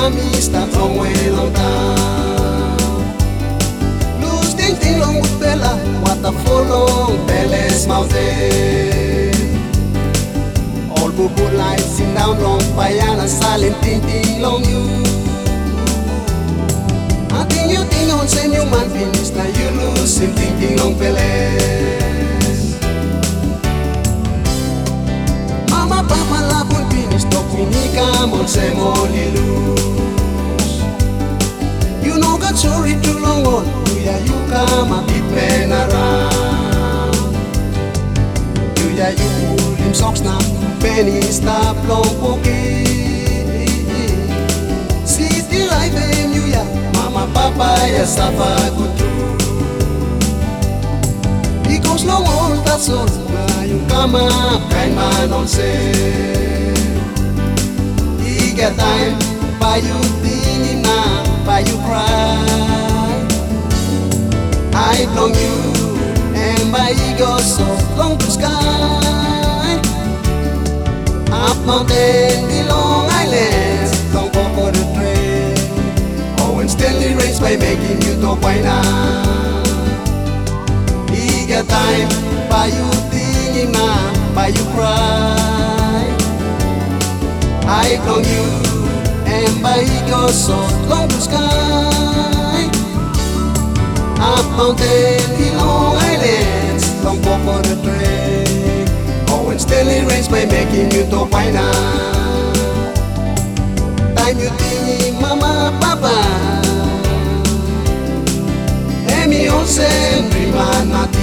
me start long way long down. Lose ting long with Bella, waterfall long Bella's mountain. All bubu lights in down long Payana, silent ting long you. I think you think on send you man finish, now you lose him ting long Bella's. Mama papa la pun finish, talk finica mon se moli lose. You know got sorry too long on, you come a bit man around. You pull him socks now, penny stop long pocket. See the life in you ya, mama papa ya suffer good too. Because long on that's all, now you come up kind man on say. He get time, buy you thing now, buy you cry. I belong you, and my ego so long to sky. Up mountain, the Long Island, long go for the train. Oh, and Stanley race by making you talk why now. He got time, buy you thing now, buy you cry. I belong you, and my ego so long to sky. Up mountain, the Long Islands, long go for the train. Oh, and Stanley race by making you talk why now. Time you think mama, papa, and me all same dream and nothing.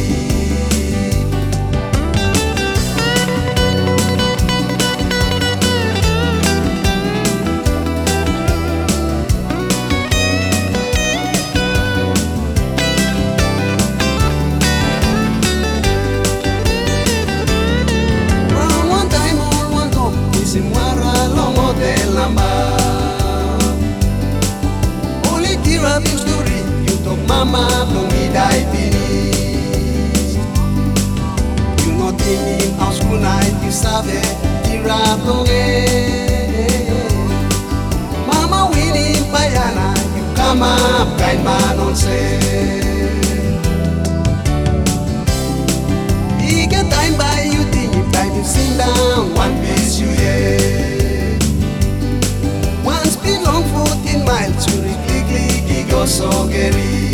Mama, blow me die finish. You know thinking house good night, you sabe, tira blow Mama winning Payana, you come up, kind man on say. He get time by you think, time you sit down, one piece you yeah. One speed long 14 miles, to click, go so scary.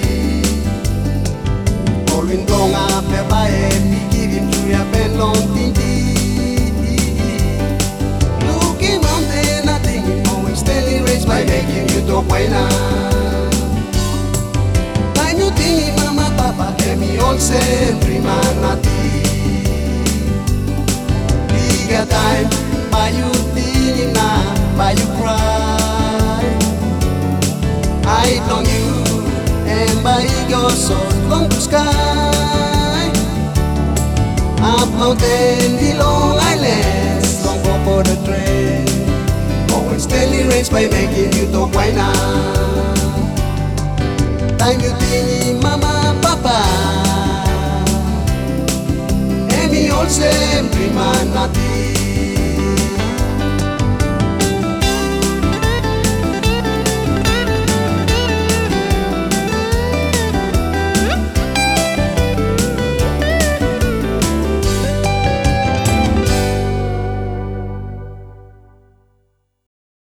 Going long up a by and give him to your pen long tinty. Looking on there, nothing, always telling race by making you talk why now. Time you think mama, papa, tell me all same dream and nothing. Bigger time, buy you think now, buy you cry. I belong you, and my ego so long to sky. Up mountain, the Long Islands, long go for the train. Oh, and Stanley race by making you talk why now. Time you think mama, papa, and me all same dream and nothing.